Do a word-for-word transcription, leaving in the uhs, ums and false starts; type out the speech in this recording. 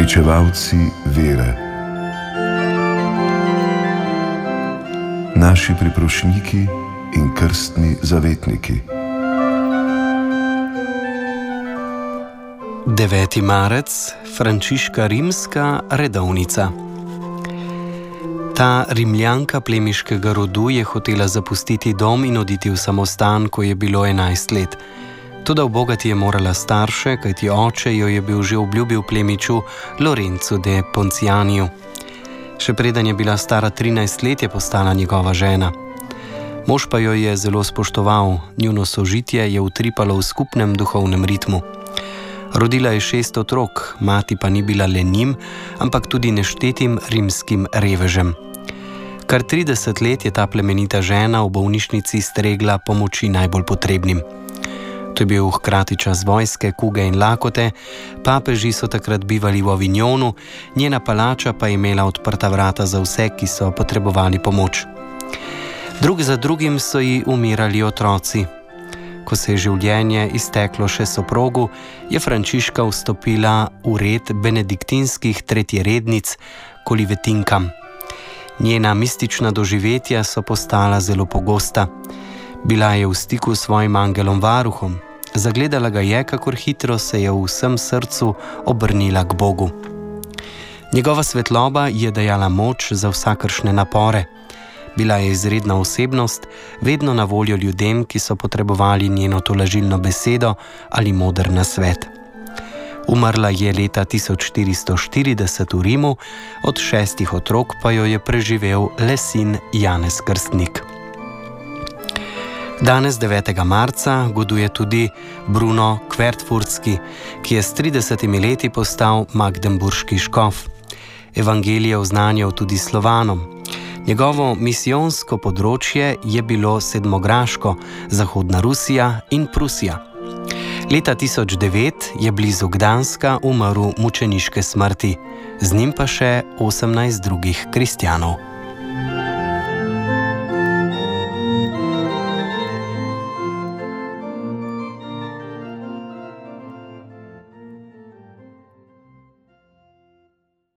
Pričevalci vere. Naši priprošniki in krstni zavetniki. deveti marec, Frančiška rimska redovnica. Ta Rimljanka plemiškega rodu je hotela zapustiti dom in oditi v samostan, ko je bilo enajst let. Toda ubogati je morala starše, kajti oče jo je bil že obljubil plemiču Lorencu de Poncianiju. Še preden je bila stara trinajst let, je postala njegova žena. Mož pa jo je zelo spoštoval, njuno sožitje je utripalo v skupnem duhovnem ritmu. Rodila je šest otrok, mati pa ni bila le njim, ampak tudi neštetim rimskim revežem. Kar trideset let je ta plemenita žena v bolnišnici stregla pomoči najbolj potrebnim. To je bil hkrati čas vojske, kuge in lakote, papeži so takrat bivali v Avignonu, njena palača pa je imela odprta vrata za vse, ki so potrebovali pomoč. Drug za drugim so ji umirali otroci. Ko se je življenje izteklo še soprogu, je Frančiška vstopila v red benediktinskih tretjerednic kolivetinkam. Njena mistična doživetja so postala zelo pogosta. Bila je v stiku s svojim angelom varuhom. Zagledala ga je, kakor hitro se je v vsem srcu obrnila k Bogu. Njegova svetloba je dajala moč za vsakršne napore. Bila je izredna osebnost, vedno na voljo ljudem, ki so potrebovali njeno tolažilno besedo ali moder nasvet. Umrla je leta tisoč štiristo štirideset v Rimu, od šestih otrok pa jo je preživel le sin Janez Krstnik. Danes, devetega marca, goduje tudi Bruno Quertfurtski, ki je s tridesetimi leti postal magdeburški škof. Evangelije oznanjal tudi Slovanom. Njegovo misijonsko področje je bilo sedmograško, zahodna Rusija in Prusija. Leta tisoč devet je blizu Gdanska umrl mučeniške smrti, z njim pa še osemnajst drugih kristjanov.